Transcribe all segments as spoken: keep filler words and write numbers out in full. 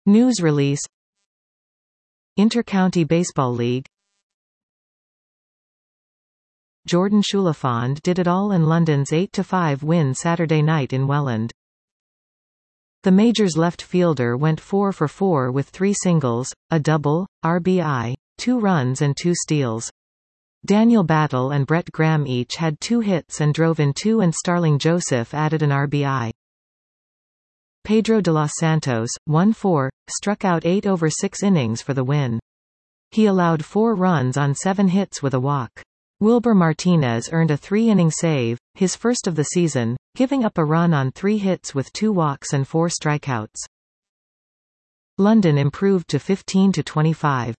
News release. Inter-County Baseball League. Jordan Schulafond did it all in London's eight to five win Saturday night in Welland. The Majors left fielder went four for four with three singles, a double, R B I, two runs and two steals. Daniel Battle and Brett Graham each had two hits and drove in two, and Starling Joseph added an R B I. Pedro de los Santos, one four, struck out eight over six innings for the win. He allowed four runs on seven hits with a walk. Wilber Martinez earned a three-inning save, his first of the season, giving up a run on three hits with two walks and four strikeouts. London improved to fifteen to twenty-five.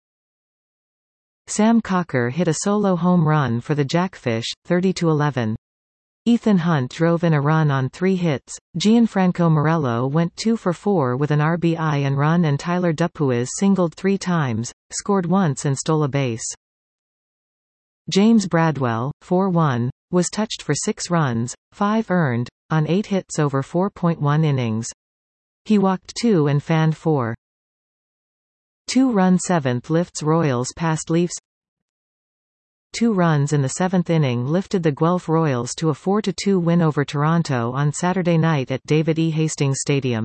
Sam Cocker hit a solo home run for the Jackfish, thirty to eleven. Ethan Hunt drove in a run on three hits. Gianfranco Morello went two for four with an R B I and run, and Tyler Dupuis singled three times, scored once and stole a base. James Bradwell, four one, was touched for six runs, five earned, on eight hits over four point one innings. He walked two and fanned four. Two-run seventh lifts Royals past Leafs. Two runs in the seventh inning lifted the Guelph Royals to a four to two win over Toronto on Saturday night at David E. Hastings Stadium.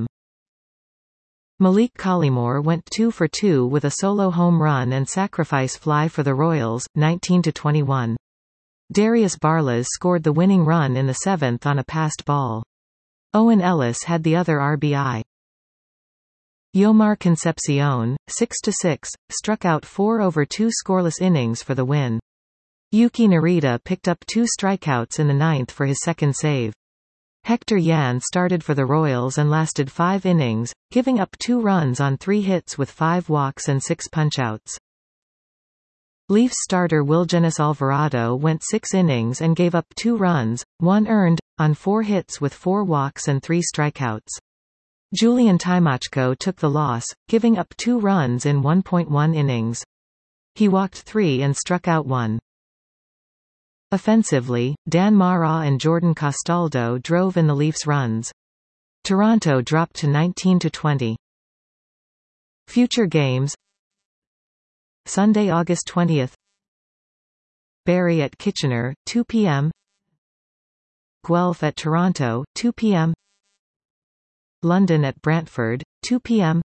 Malik Collymore went two for two with a solo home run and sacrifice fly for the Royals, nineteen to twenty-one. Darius Barlas scored the winning run in the seventh on a passed ball. Owen Ellis had the other R B I. Yomar Concepcion, six to six, struck out four over two scoreless innings for the win. Yuki Narita picked up two strikeouts in the ninth for his second save. Hector Yan started for the Royals and lasted five innings, giving up two runs on three hits with five walks and six punchouts. Leafs starter Wilgenis Alvarado went six innings and gave up two runs, one earned, on four hits with four walks and three strikeouts. Julian Timochko took the loss, giving up two runs in one point one innings. He walked three and struck out one. Offensively, Dan Mara and Jordan Castaldo drove in the Leafs' runs. Toronto dropped to nineteen to twenty. Future games: Sunday, August twentieth. Barrie at Kitchener, two p m Guelph at Toronto, two p m London at Brantford, two p m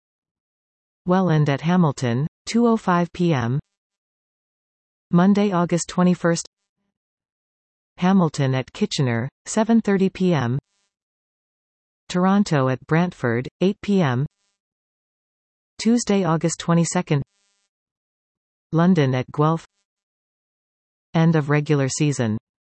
Welland at Hamilton, two oh five p m Monday, August twenty-first. Hamilton at Kitchener, seven thirty p m Toronto at Brantford, eight p m Tuesday, August twenty-second. London at Guelph. End of regular season.